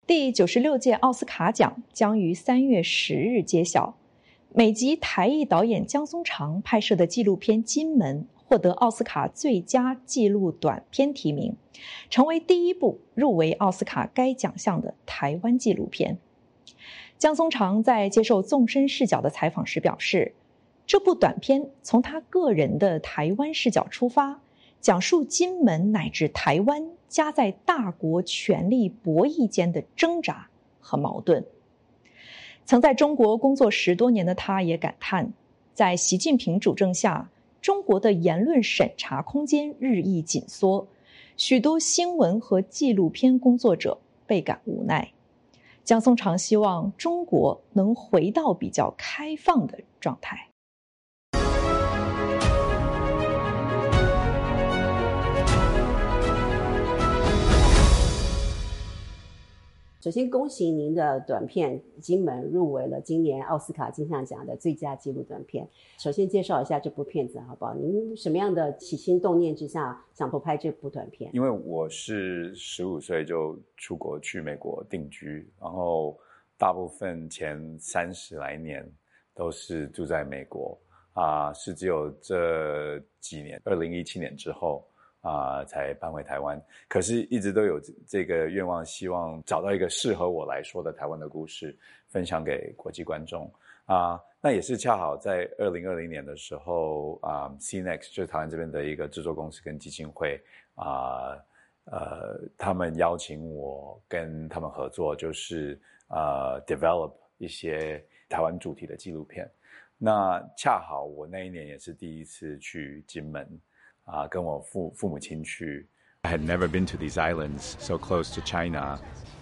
第96届奥斯卡奖将于3月10日揭晓。美籍台裔导演姜松长拍摄的纪录片《金门》获得奥斯卡最佳纪录短片提名，成为第一部入围奥斯卡该奖项的台湾纪录片。姜松长在接受纵深视角的采访时表示，这部短片从他个人的台湾视角出发，讲述金门乃至台湾夹在大国权力博弈间的挣扎和矛盾。曾在中国工作10多年的他也感叹，在习近平主政下，中国的言论审查空间日益紧缩，许多新闻和纪录片工作者倍感无奈。姜松长希望中国能回到比较开放的状态。 首先恭喜您的短片《金门》入围了今年奥斯卡金像奖的最佳纪录短片。首先介绍一下这部片子好不好？您什么样的起心动念之下想拍这部短片？ 因为我是15岁就出国去美国定居，然后大部分前30来年都是住在美国是只有这几年2017年之后才搬回台湾，可是一直都有这个愿望，希望找到一个适合我来说的台湾的故事，分享给国际观众那也是恰好在2020年的时候CNEX 就是台湾这边的一个制作公司跟基金会他们邀请我跟他们合作，就是develop 一些台湾主题的纪录片。那恰好我那一年也是第一次去金门跟我父母亲去。I had never been to these islands so close to China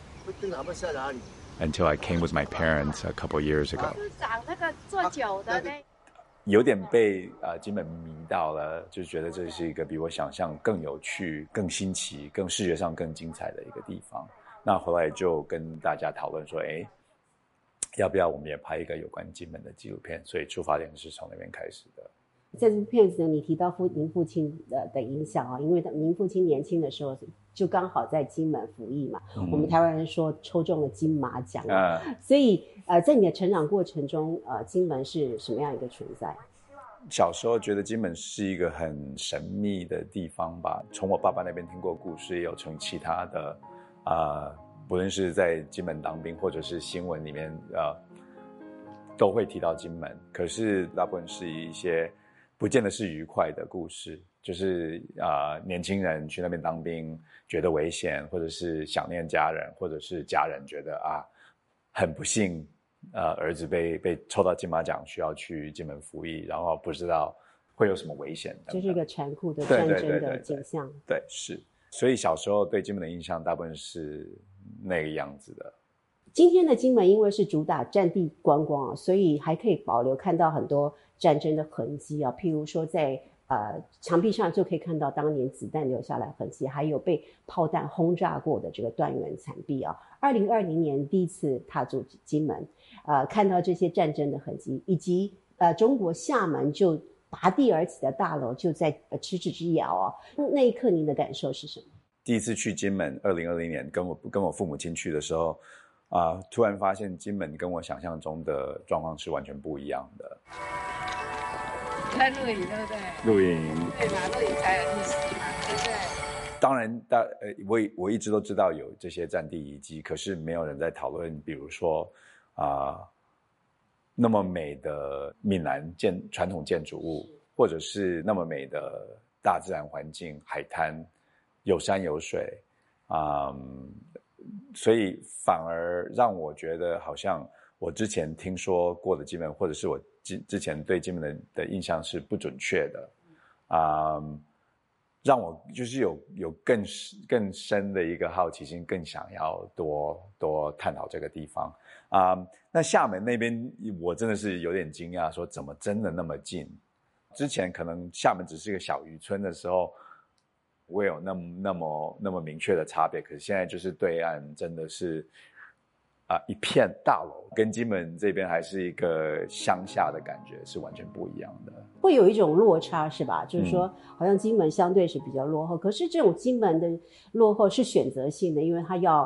until I came with my parents a couple years ago. 长那个做酒的呢， 有点被金门迷到了，就觉得这是一个比我想象更有趣、更新奇、更视觉上更精彩的一个地方。那后来就跟大家讨论说，要不要我们也拍一个有关金门的纪录片？所以出发点是从那边开始的。 在这部片子呢，你提到您父亲的影响因为您父亲年轻的时候就刚好在金门服役嘛，我们台湾人说抽中了金马奖所以在你的成长过程中金门是什么样一个存在？ 小时候觉得金门是一个很神秘的地方吧，从我爸爸那边听过故事，也有从其他的不论是在金门当兵或者是新闻里面都会提到金门，可是大部分是一些不见得是愉快的故事，就是年轻人去那边当兵觉得危险，或者是想念家人，或者是家人觉得很不幸儿子被抽到金马奖需要去金门服役，然后不知道会有什么危险等等， 这是一个残酷的战争的景象。 对，是。所以小时候对金门的印象大部分是那个样子的。 今天的金门因为是主打战地观光所以还可以保留看到很多战争的痕迹譬如说在墙壁上就可以看到当年子弹留下来痕迹，还有被炮弹轰炸过的这个断垣残壁2020年第一次踏足金门看到这些战争的痕迹，以及中国厦门就拔地而起的大楼就在咫尺之遥那一刻您的感受是什么？ 第一次去金门2020年跟我父母亲去的时候突然发现金门跟我想象中的状况是完全不一样的。 在录影对不对？ 录影对嘛，录影才有意思嘛，对不对？ 当然我一直都知道有这些战地遗迹，可是没有人在讨论比如说那么美的闽南传统建筑物，或者是那么美的大自然环境，海滩有山有水所以反而让我觉得好像我之前听说过的金门，或者是我之前对金门的印象是不准确的让我就是有更深的一个好奇心，更想要多探讨这个地方那厦门那边我真的是有点惊讶，说怎么真的那么近？之前可能厦门只是一个小渔村的时候不会有那么明确的差别，可是现在就是对岸真的是一片大楼，跟金门这边还是一个乡下的感觉是完全不一样的， 会有一种落差是吧？就是说好像金门相对是比较落后，可是这种金门的落后是选择性的，因为它要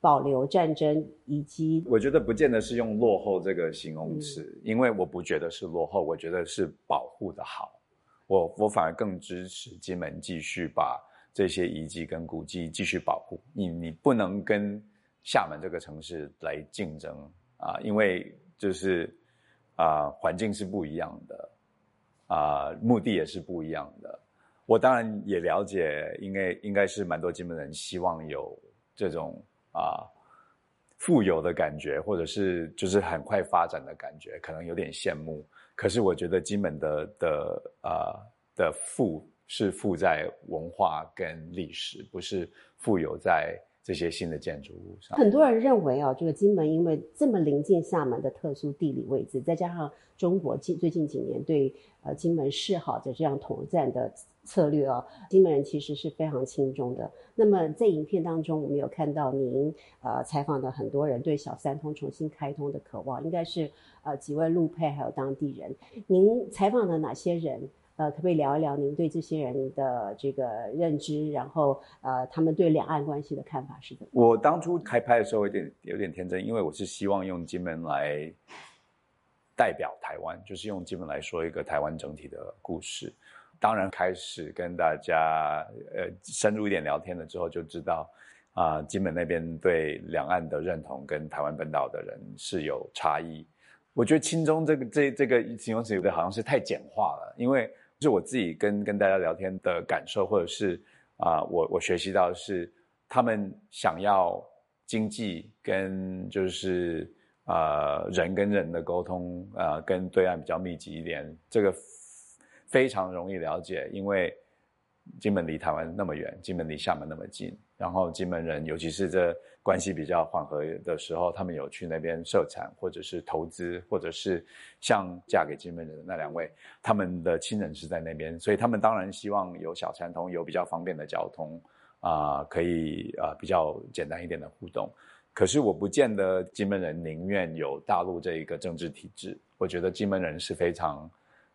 保留战争以及我觉得不见得是用落后这个形容词，因为我不觉得是落后，我觉得是保护的好。我反而更支持金门继续把这些遗迹跟古迹继续保护。你不能跟厦门这个城市来竞争因为就是环境是不一样的目的也是不一样的。我当然也了解，应该是蛮多金门人希望有这种富有的感觉，或者是就是很快发展的感觉，可能有点羡慕。可是我觉得金门的富是富在文化跟历史，不是富有在这些新的建筑物上。 很多人认为这个金门因为这么临近厦门的特殊地理位置，再加上中国最近几年对金门示好的这样统战的策略金门人其实是非常亲中的。那么在影片当中，我们有看到您采访的很多人对小三通重新开通的渴望，应该是几位陆配还有当地人。您采访的哪些人？可不可以聊一聊您对这些人的这个认知，然后他们对两岸关系的看法是怎么？ 我当初开拍的时候有点天真，因为我是希望用金门来代表台湾，就是用金门来说一个台湾整体的故事。当然开始跟大家深入一点聊天了之后，就知道金门那边对两岸的认同跟台湾本岛的人是有差异。我觉得亲中这个形容词有的好像是太简化了，因为是我自己跟大家聊天的感受，或者是我学习到的是他们想要经济跟就是人跟人的沟通跟对岸比较密集一点，这个非常容易了解，因为金门离台湾那么远，金门离厦门那么近，然后金门人尤其是这关系比较缓和的时候，他们有去那边设产或者是投资，或者是像嫁给金门人的那2位，他们的亲人是在那边，所以他们当然希望有小三通，有比较方便的交通可以比较简单一点的互动。可是我不见得金门人宁愿有大陆这一个政治体制，我觉得金门人是非常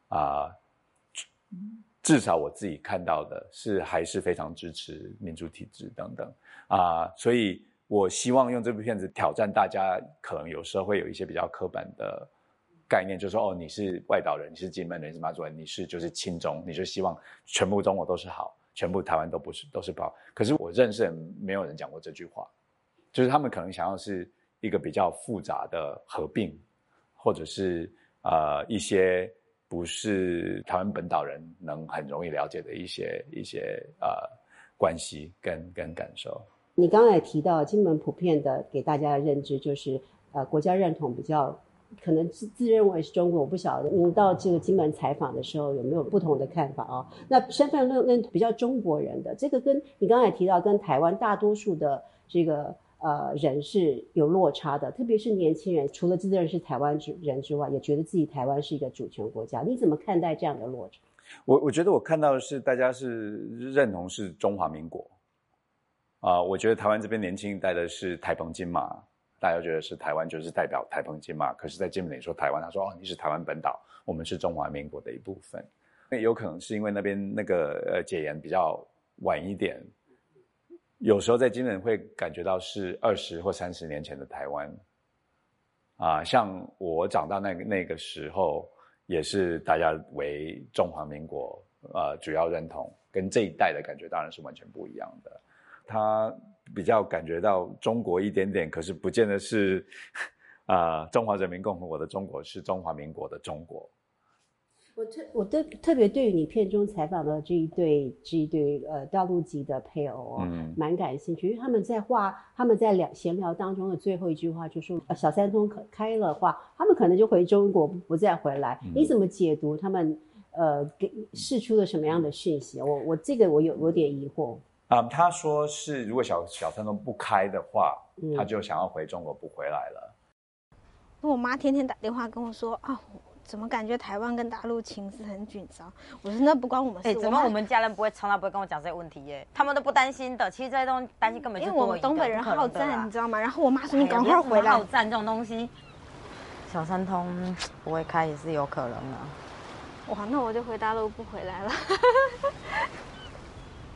至少我自己看到的是还是非常支持民主体制等等所以我希望用这部片子挑战大家可能有时候会有一些比较刻板的概念，就是说你是外岛人，你是金门人，你是马祖人，你是就是亲中，你就希望全部中国都是好，全部台湾都是不好。可是我认识的没有人讲过这句话，就是他们可能想要是一个比较复杂的合并，或者是一些不是台湾本岛人能很容易了解的一些关系跟感受。 你刚才也提到金门普遍的给大家的认知就是国家认同比较可能自认为是中国，我不晓得您到这个金门采访的时候有没有不同的看法那身份认同比较中国人的这个跟你刚才提到跟台湾大多数的这个人是有落差的，特别是年轻人，除了自认是台湾人之外，也觉得自己台湾是一个主权国家，你怎么看待这样的落差？ 我觉得我看到的是大家是认同是中华民国我觉得台湾这边年轻一代的是台澎金马，大家觉得是台湾就是代表台澎金马，可是在金门你说台湾，他说你是台湾本岛，我们是中华民国的一部分。有可能是因为那边那个解严比较晚一点，有时候在金门会感觉到是20或30年前的台湾像我长大那个时候也是大家为中华民国主要认同，跟这一代的感觉当然是完全不一样的。他比较感觉到中国一点点，可是不见得是中华人民共和国的中国，是中华民国的中国。 我特别对于你片中采访的这一对大陆籍的配偶蛮感兴趣，因为他们在闲聊当中的最后一句话就说小三通开了话，他们可能就回中国不再回来。你怎么解读他们给释出了什么样的讯息？我这个我有点疑惑。 他说是如果小三通不开的话，他就想要回中国不回来了。 我妈天天打电话跟我说怎么感觉台湾跟大陆情势很紧张？我说那不关我们事。 怎么我们家人不会从来不会跟我讲这个问题耶？他们都不担心的。其实这些东西担心根本就因为我们东北人好战，你知道吗？然后我妈说你赶快回来。 好战这种东西，小三通不会开也是有可能的。 哇，那我就回大陆不回来了。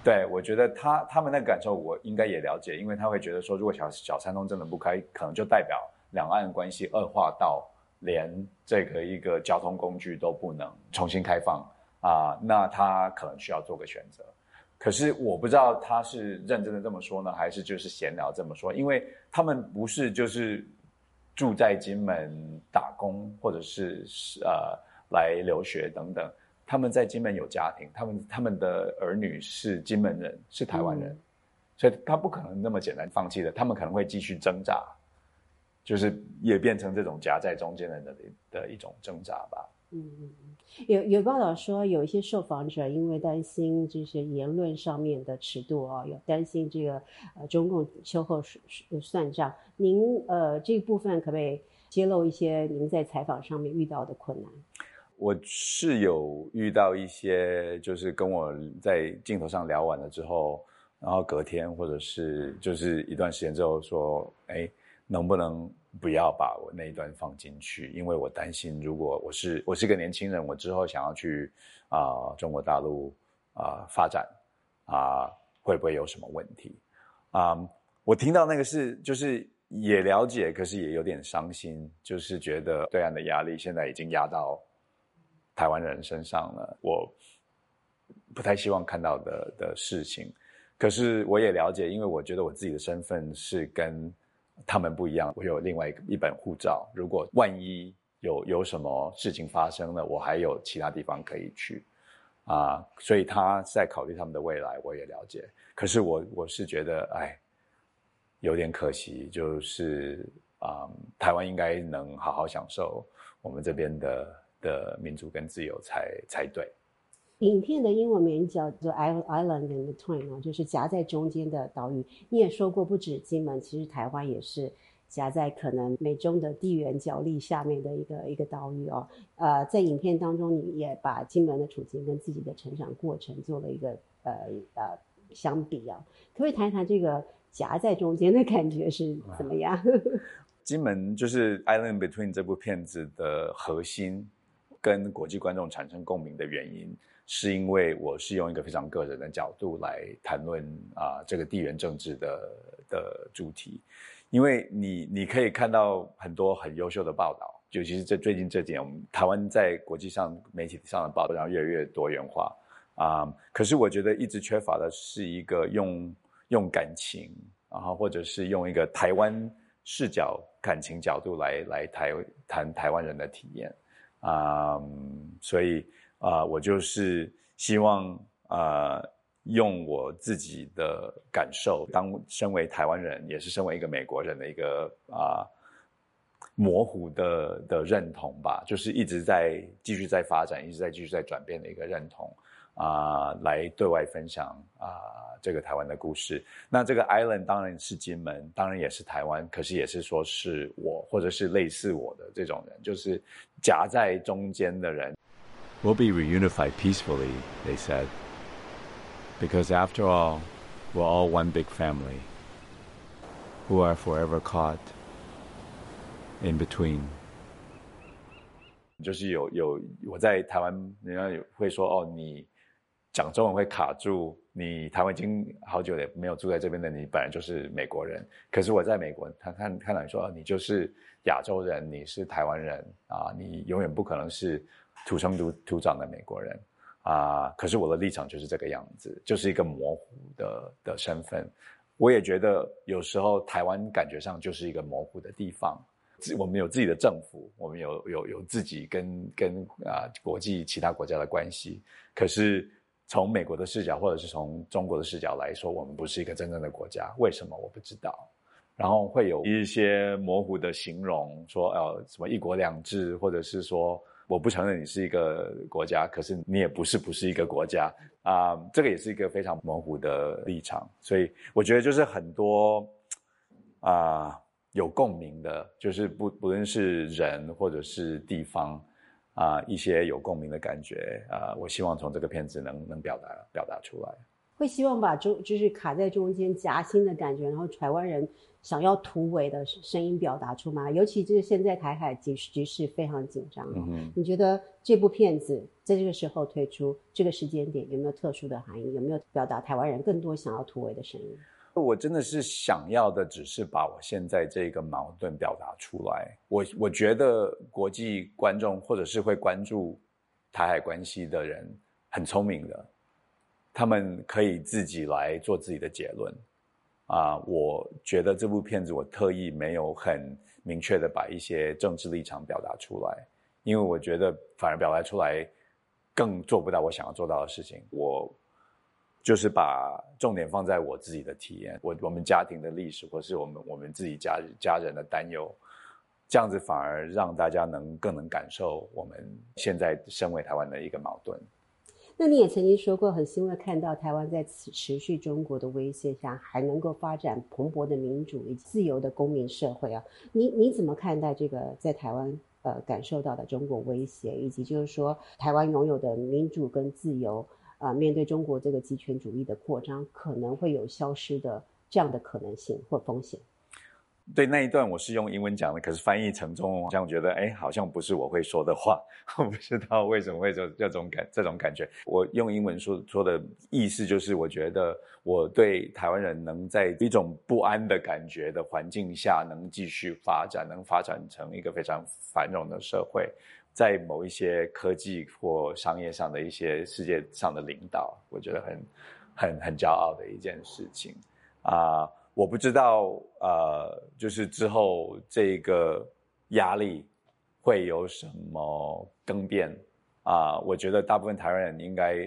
对，我觉得他们的感受我应该也了解，因为他会觉得说，如果小三通真的不开，可能就代表两岸关系恶化到连这个一个交通工具都不能重新开放那他可能需要做个选择。可是我不知道他是认真的这么说呢，还是就是闲聊这么说，因为他们不是就是住在金门打工，或者是来留学等等，他们在金门有家庭，他们的儿女是金门人，是台湾人，所以他不可能那么简单放弃的，他们可能会继续挣扎，就是也变成这种夹在中间的一种挣扎吧。 有报道说，有一些受访者因为担心这些言论上面的尺度有担心这个中共秋后算账。您这一部分可不可以揭露一些您在采访上面遇到的困难？ 我是有遇到一些，就是跟我在镜头上聊完了之后，然后隔天或者是就是一段时间之后说，能不能不要把我那一段放进去？因为我担心，如果我是个年轻人，我之后想要去中国大陆发展会不会有什么问题？我听到那个就是也了解，可是也有点伤心，就是觉得对岸的压力现在已经压到台湾人身上了，我不太希望看到的事情。可是我也了解，因为我觉得我自己的身份是跟他们不一样，我有另外一本护照，如果万一有什么事情发生了，我还有其他地方可以去所以他在考虑他们的未来，我也了解。可是我是觉得有点可惜，就是台湾应该能好好享受我们这边的民主跟自由才对。 影片的英文名叫做 Island in Between 就是夹在中间的岛屿。你也说过，不止金门，其实台湾也是夹在可能美中的地缘角力下面的一个岛屿在影片当中，你也把金门的处境跟自己的成长过程做了一个相比可不可以谈一谈这个夹在中间的感觉是怎么样？ 金门就是 Island in Between 这部片子的核心跟国际观众产生共鸣的原因，是因为我是用一个非常个人的角度来谈论这个地缘政治的主题。因为你可以看到很多很优秀的报道，尤其是最近这几年，我们台湾在国际上媒体上的报道越来越多元化可是我觉得一直缺乏的是一个用感情或者是用一个台湾视角感情角度来谈台湾人的体验所以我就是希望用我自己的感受，当身为台湾人，也是身为一个美国人的一个模糊的认同吧，就是一直在继续在发展，一直在继续在转变的一个认同来对外分享这个台湾的故事。那这个 island 当然是金门，当然也是台湾，可是也是说是我或者是类似我的这种人，就是夹在中间的人。 We'll be reunified peacefully, they said, because after all, we're all one big family who are forever caught in between. 就是有我在台湾，人家会说你讲中文会卡住，你台湾已经好久也没有住在这边的，你本来就是美国人。可是我在美国，他看到你说你就是亚洲人，你是台湾人你永远不可能是土生土长的美国人可是我的立场就是这个样子，就是一个模糊的身份。我也觉得有时候台湾感觉上就是一个模糊的地方。我们有自己的政府，我们有自己跟国际其他国家的关系，可是从美国的视角或者是从中国的视角来说，我们不是一个真正的国家。为什么我不知道？然后会有一些模糊的形容，说什么一国两制，或者是说我不承认你是一个国家，可是你也不是一个国家这个也是一个非常模糊的立场。所以我觉得就是很多有共鸣的，就是不论是人或者是地方一些有共鸣的感觉我希望从这个片子能表达出来。 会希望把就是卡在中间夹心的感觉，然后台湾人想要突围的声音表达出吗？尤其就是现在台海局势非常紧张，你觉得这部片子在这个时候推出，这个时间点有没有特殊的含义？有没有表达台湾人更多想要突围的声音？ 我真的是想要的只是把我现在这个矛盾表达出来。我觉得国际观众或者是会关注台海关系的人很聪明的，他们可以自己来做自己的结论我觉得这部片子我特意没有很明确的把一些政治立场表达出来，因为我觉得反而表达出来更做不到我想要做到的事情。我就是把重点放在我自己的体验，我们家庭的历史，或是我们自己家人的担忧，这样子反而让大家更能感受我们现在身为台湾的一个矛盾。 那你也曾经说过，很欣慰看到台湾在持续中国的威胁下，还能够发展蓬勃的民主以及自由的公民社会啊。你怎么看待这个在台湾感受到的中国威胁，以及就是说台湾拥有的民主跟自由面对中国这个极权主义的扩张，可能会有消失的这样的可能性或风险？ 对，那一段我是用英文讲的，可是翻译成中文好像觉得好像不是我会说的话，我不知道为什么会有这种感觉。我用英文说的意思就是，我觉得我对台湾人能在一种不安的感觉的环境下能继续发展，能发展成一个非常繁荣的社会，在某一些科技或商业上的一些世界上的领导，我觉得很骄傲的一件事情我不知道就是之后这个压力会有什么更变我觉得大部分台湾人应该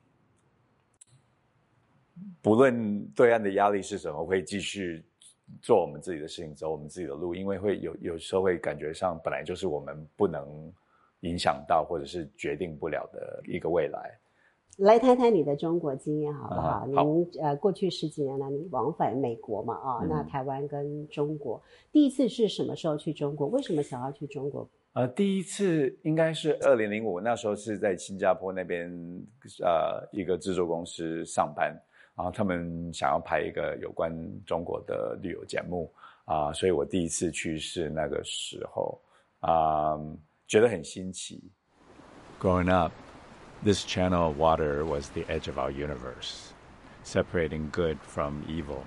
不论对岸的压力是什么，会继续做我们自己的事情，走我们自己的路，因为会有时候会感觉上本来就是我们不能影响到或者是决定不了的一个未来。 来谈谈你的中国经验好不好？ 好。 您过去10几年来你往返美国嘛那台湾跟中国第一次是什么时候去中国？为什么想要去中国？ 第一次应该是2005，那时候是在新加坡那边一个制作公司上班，然后他们想要拍一个有关中国的旅游节目所以我第一次去是那个时候觉得很新奇。 Growing up, this channel of water was the edge of our universe, separating good from evil.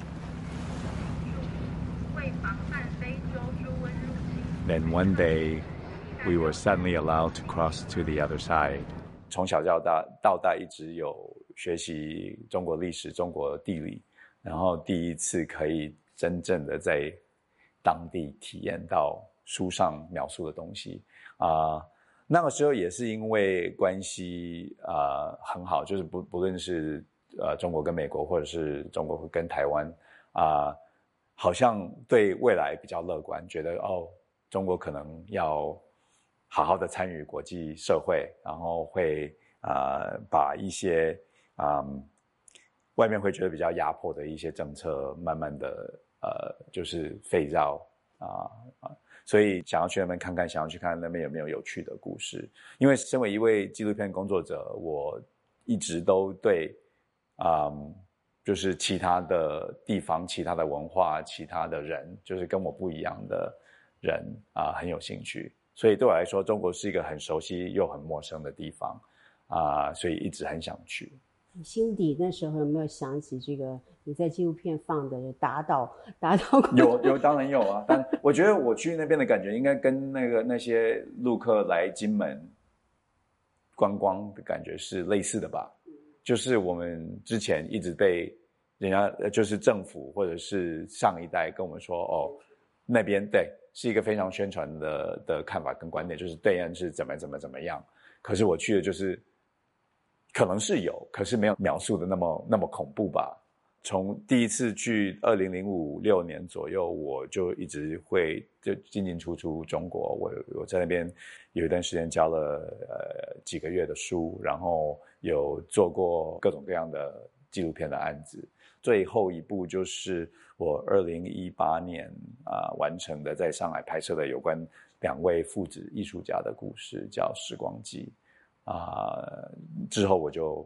Then one day, we were suddenly allowed to cross to the other side. 从小到大一直有学习中国历史、中国地理，然后第一次可以真正的在当地体验到书上描述的东西那个时候也是因为关系很好，就是不论是中国跟美国，或者是中国跟台湾好像对未来比较乐观，觉得中国可能要好好的参与国际社会，然后会把一些外面会觉得比较压迫的一些政策慢慢的就是废掉所以想要去那边看看，想要去看那边有没有趣的故事。因为身为一位纪录片工作者，我一直都对就是其他的地方、其他的文化、其他的人，就是跟我不一样的人很有兴趣。所以对我来说，中国是一个很熟悉又很陌生的地方所以一直很想去。 你心底那时候有没有想起这个你在纪录片放的打倒有当然有但我觉得我去那边的感觉应该跟那些陆客来金门观光的感觉是类似的吧。就是我们之前一直被人家就是政府或者是上一代跟我们说那边对是一个非常宣传的看法跟观点，就是对岸是怎么样，可是我去的就是可能是有，可是没有描述的那么恐怖吧。从第一次去2005-06年左右，我就一直会就进出中国。我在那边有一段时间教了几个月的书，然后有做过各种各样的纪录片的案子。最后一部就是我2018年完成的，在上海拍摄的有关2位父子艺术家的故事，叫《时光机》之后我就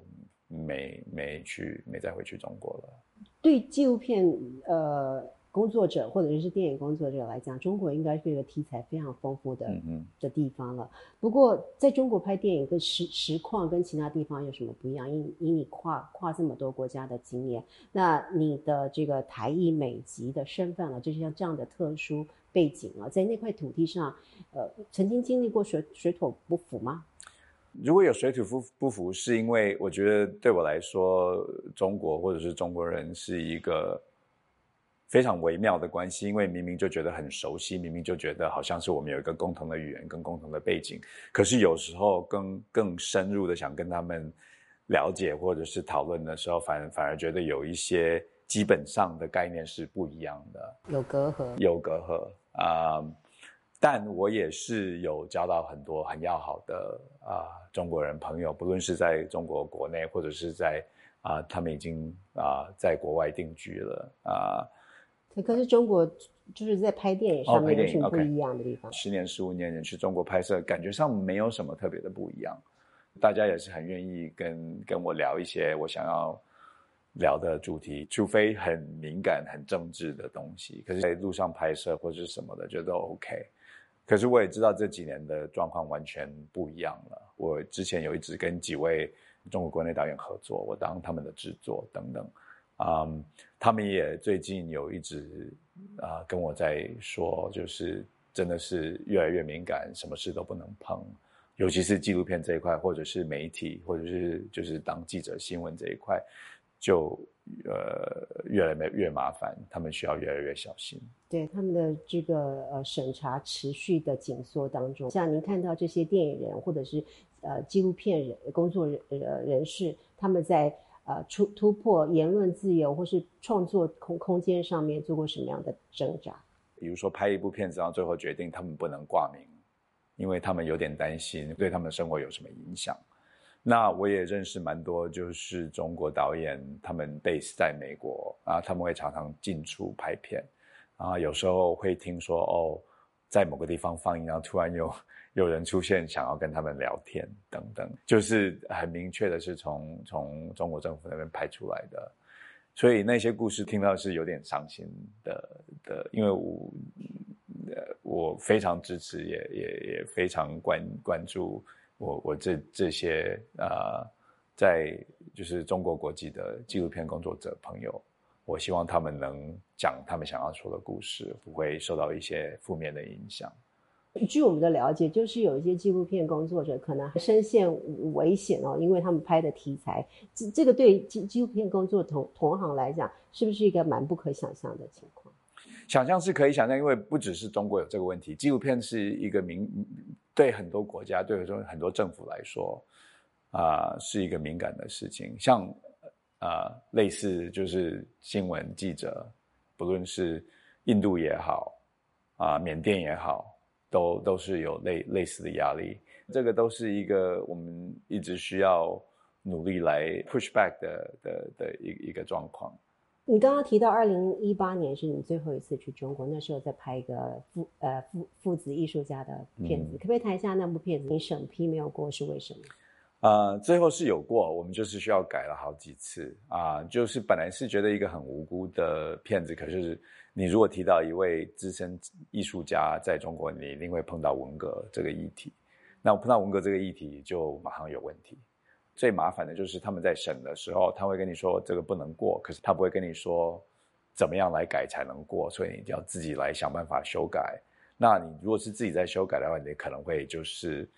没再回去中国了。 对纪录片工作者或者是电影工作者来讲，中国应该是一个题材非常丰富的地方了。不过在中国拍电影跟实况跟其他地方有什么不一样？以你跨这么多国家的经验，那你的这个台裔美籍的身份了，就是像这样的特殊背景啊，在那块土地上，曾经经历过水土不服吗？ 如果有水土不服，是因为我觉得对我来说，中国或者是中国人是一个非常微妙的关系，因为明明就觉得很熟悉，明明就觉得好像是我们有一个共同的语言跟共同的背景，可是有时候更深入的想跟他们了解或者是讨论的时候，反而觉得有一些基本上的概念是不一样的，有隔阂但我也是有交到很多很要好的中国人朋友，不论是在中国国内或者是在他们已经在国外定居了可是中国就是在拍电影上面有什么不一样的地方 ？10年15年去中国拍摄，感觉上没有什么特别的不一样，大家也是很愿意跟我聊一些我想要聊的主题，除非很敏感很政治的东西，可是在路上拍摄或者是什么的就都 OK。可是我也知道这几年的状况完全不一样了。我之前有一直跟几位中国国内导演合作，我当他们的制作等等，他们也最近有一直跟我在说，就是真的是越来越敏感，什么事都不能碰，尤其是纪录片这一块，或者是媒体，或者是就是当记者新闻这一块，就越来越麻烦，他们需要越来越小心。 对他们的这个审查持续的紧缩当中，像您看到这些电影人或者是纪录片工作人士，他们在突破言论自由或是创作空间上面做过什么样的挣扎？ 比如说拍一部片子，然后最后决定他们不能挂名，因为他们有点担心对他们的生活有什么影响。那我也认识蛮多就是中国导演，他们 base 在美国他们会常常进出拍片有时候会听说在某个地方放映，然后突然有人出现想要跟他们聊天等等，就是很明确的是从中国政府那边拍出来的，所以那些故事听到是有点伤心的，因为我非常支持，也非常关注我这些在就是中国国籍的纪录片工作者朋友，我希望他们能讲他们想要说的故事，不会受到一些负面的影响。 据我们的了解，就是有一些纪录片工作者可能深陷危险因为他们拍的题材，这个对纪录片工作同行来讲，是不是一个蛮不可想象的情况？ 想象是可以想象，因为不只是中国有这个问题，纪录片是一个对很多国家，对很多政府来说是一个敏感的事情。像类似就是新闻记者，不论是印度也好缅甸也好，都是有类似的压力，这个都是一个我们一直需要努力来 push back 的一个状况。 你刚刚提到2018年是你最后一次去中国，那时候在拍一个父子艺术家的片子，可不可以谈一下那部片子你审批没有过是为什么？ 最后是有过，我们就是需要改了好几次就是本来是觉得一个很无辜的片子，可是你如果提到一位资深艺术家在中国，你一定会碰到文革这个议题，那我碰到文革这个议题就马上有问题。最麻烦的就是他们在审的时候，他会跟你说这个不能过，可是他不会跟你说怎么样来改才能过，所以你就要自己来想办法修改。那你如果是自己在修改的话，你可能会就是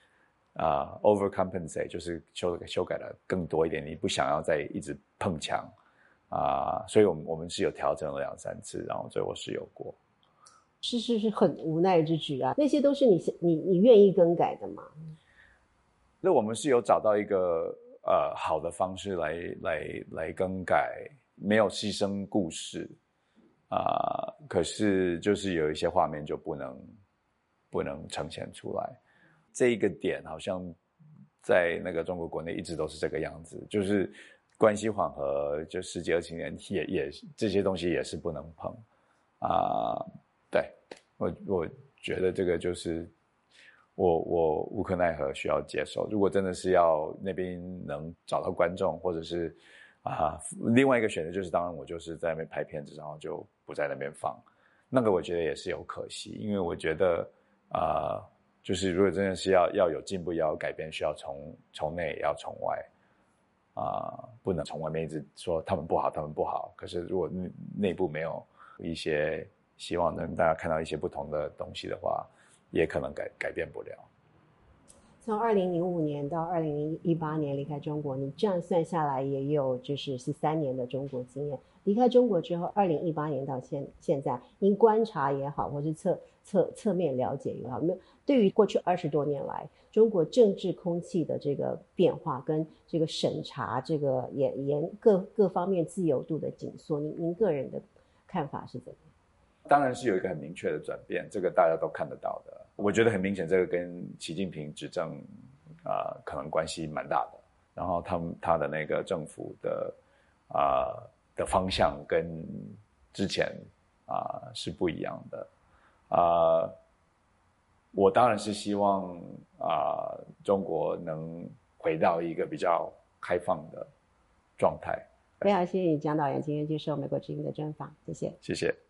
overcompensate， 就是修改的更多一点，你不想要再一直碰墙所以我们是有调整了2-3次，然后最后是有过。 是很无奈之举那些都是你愿意更改的吗？ 那我们是有找到一个好的方式来更改，没有牺牲故事可是就是有一些画面就不能呈现出来。这一个点好像在那个中国国内一直都是这个样子，就是关系缓和，就世纪20年也这些东西也是不能碰对，我觉得这个就是我无可奈何需要接受。如果真的是要那边能找到观众，或者是另外一个选择就是当然我就是在那边拍片子，然后就不在那边放，那个我觉得也是有可惜，因为我觉得就是如果真的是要有进步，要有改变，需要从内也要从外不能从外面一直说他们不好他们不好，可是如果内部没有一些希望能大家看到一些不同的东西的话，也可能改变不了。 从2005年到2018年离开中国，你这样算下来也有就是13年的中国经验。离开中国之后，2018年到现在，您观察也好，或是侧面了解也好，对于过去20多年来中国政治空气的这个变化跟这个审查这个各方面自由度的紧缩，您个人的看法是怎么样？ 当然是有一个很明确的转变，这个大家都看得到的。我觉得很明显，这个跟习近平执政可能关系蛮大的。然后他的那个政府的方向跟之前是不一样的。我当然是希望中国能回到一个比较开放的状态。 非常谢谢你，蒋导演今天接受美国之音的专访，谢谢。 谢谢。